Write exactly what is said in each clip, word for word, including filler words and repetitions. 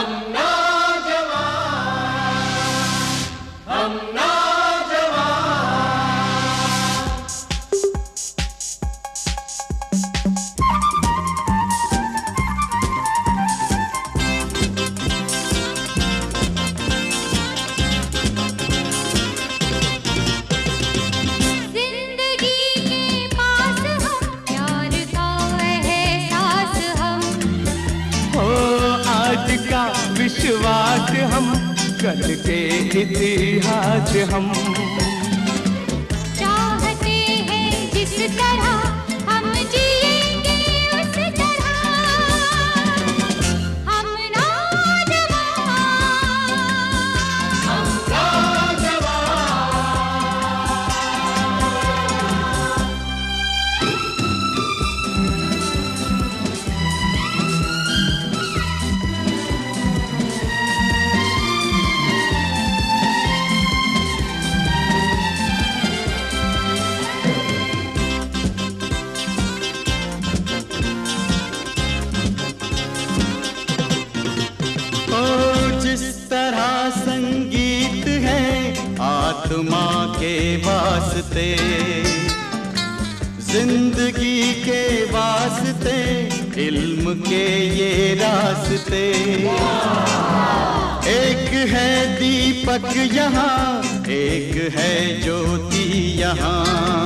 हम नौजवान, हम विश्वास हम, कल के इतिहास हम। चाहते हैं जिस तरह हम जिएंगे उस तरह, हम नौजवान, हम नौजवान। संगीत है आत्मा के वास्ते, जिंदगी के वास्ते, इल्म के ये रास्ते। एक है दीपक यहाँ, एक है ज्योति यहाँ,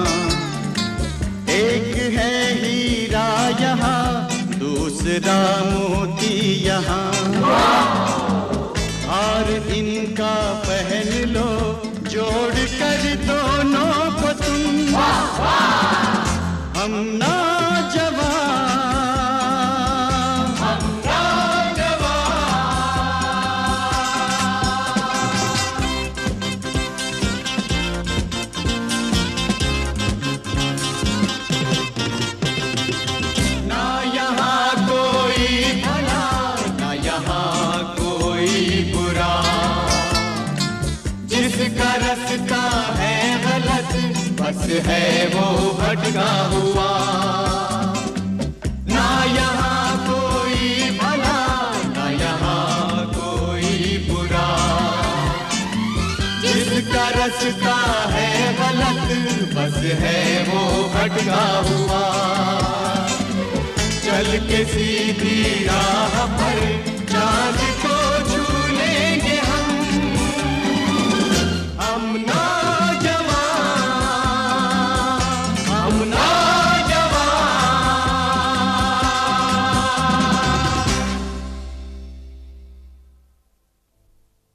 एक है हीरा यहाँ, दूसरा मोती यहाँ। और इनका पहन लो, जोड़ कर दोनों को तुम। हम नौजवान, हम नौजवान। ना यहाँ कोई भला, ना यहाँ कोई बुरा, जिसका रास्ता है गलत, बस है वो भटका हुआ। ना यहाँ कोई भला, ना यहाँ कोई बुरा, जिसका रास्ता है गलत, बस है वो भटका हुआ। चल के सीधी राह